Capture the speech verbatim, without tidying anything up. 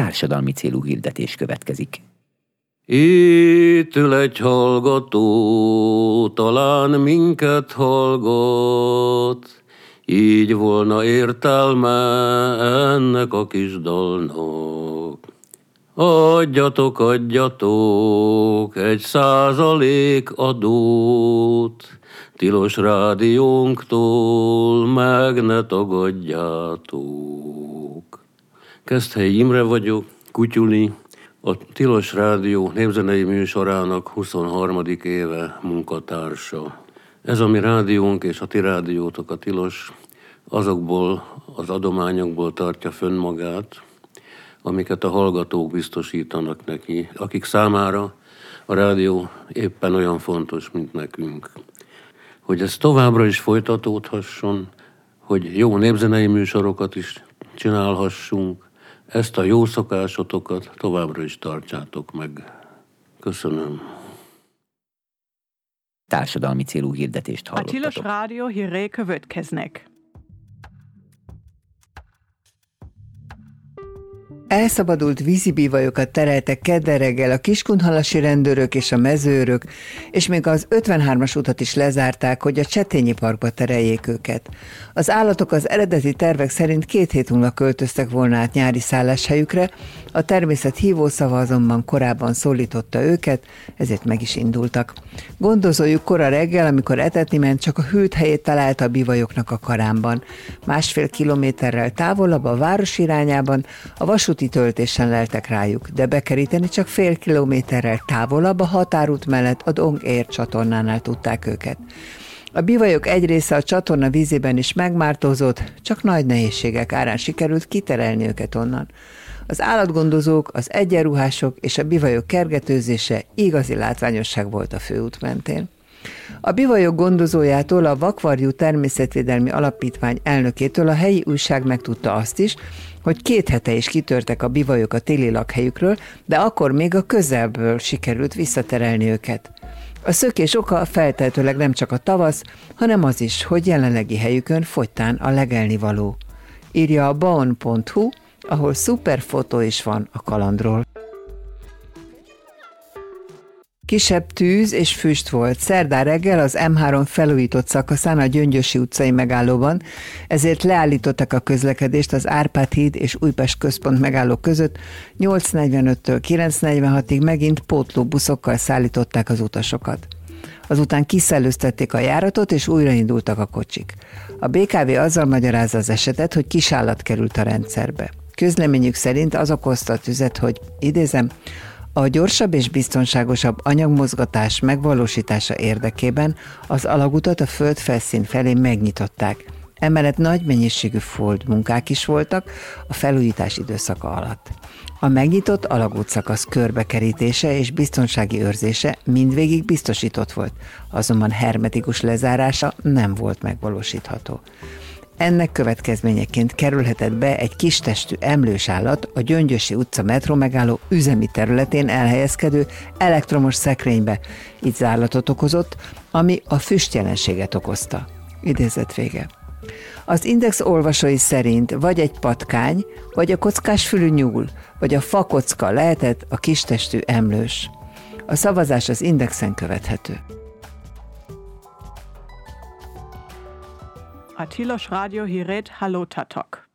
Társadalmi célú hirdetés következik. Itt ül egy hallgató, talán minket hallgat, így volna értelme ennek a kis dalnak. Adjatok, adjatok egy százalék adót, tilos rádiónktól meg ne tagadjátok. Keszthelyi Imre vagyok, Kutyuli, a Tilos Rádió népzenei műsorának huszonharmadik éve munkatársa. Ez a mi rádiónk és a ti rádiótok, a Tilos, azokból az adományokból tartja fönn magát, amiket a hallgatók biztosítanak neki, akik számára a rádió éppen olyan fontos, mint nekünk. Hogy ez továbbra is folytatódhasson, hogy jó népzenei műsorokat is csinálhassunk, ezt a jó szokásotokat továbbra is tartsátok meg. Köszönöm. Társadalmi célú hirdetést hallottatok. A Tilos Rádió hírei következnek. Elszabadult vízibívajokat tereltek kedden reggel a kiskunhalasi rendőrök és a mezőrök, és még az ötvenhármas utat is lezárták, hogy a Csetényi Parkba tereljék őket. Az állatok az eredeti tervek szerint két hét múlva költöztek volna át nyári szálláshelyükre, a természet hívószava azonban korábban szólította őket, ezért meg is indultak. Gondozójuk kora reggel, amikor etetni ment, csak a hűlt helyét találta a bivajoknak a karámban. Másfél kilométerrel távolabb a város irányában a vasúti töltésen leltek rájuk, de bekeríteni csak fél kilométerrel távolabb a határút mellett a Dong-Ér csatornánál tudták őket. A bivajok egy része a csatorna vízében is megmártózott, csak nagy nehézségek árán sikerült kiterelni őket onnan. Az állatgondozók, az egyenruhások és a bivajok kergetőzése igazi látványosság volt a főút mentén. A bivajok gondozójától, a Vakvarjú Természetvédelmi Alapítvány elnökétől a helyi újság megtudta azt is, hogy két hete is kitörtek a bivajok a téli lakhelyükről, de akkor még a közelből sikerült visszaterelni őket. A szökés oka feltehetőleg nem csak a tavasz, hanem az is, hogy jelenlegi helyükön fogytán a legelnivaló. Írja a baon pont hu, ahol szuper fotó is van a kalandról. Kisebb tűz és füst volt szerdán reggel az em három felújított szakaszán a Gyöngyösi utcai megállóban, ezért leállították a közlekedést az Árpád híd és Újpest központ megálló között, nyolc negyvenöttől kilenc negyvenhatig megint pótló buszokkal szállították az utasokat. Azután kiszellőztették a járatot, és újraindultak a kocsik. A bé ká vé azzal magyarázza az esetet, hogy kisállat került a rendszerbe. Közleményük szerint az okozta a tüzet, hogy, idézem, a gyorsabb és biztonságosabb anyagmozgatás megvalósítása érdekében az alagutat a földfelszín felé megnyitották. Emellett nagy mennyiségű fold munkák is voltak a felújítás időszaka alatt. A megnyitott alagútszakasz körbekerítése és biztonsági őrzése mindvégig biztosított volt, azonban hermetikus lezárása nem volt megvalósítható. Ennek következményeként kerülhetett be egy kistestű emlős állat a Gyöngyösi utca metró megálló üzemi területén elhelyezkedő elektromos szekrénybe. Így zárlatot okozott, ami a füstjelenséget okozta. Idézet vége. Az Index olvasói szerint vagy egy patkány, vagy a kockásfülű nyúl, vagy a fakocka lehetett a kistestű emlős. A szavazás az Indexen követhető. A Tilos Rádió hírét hallottatok.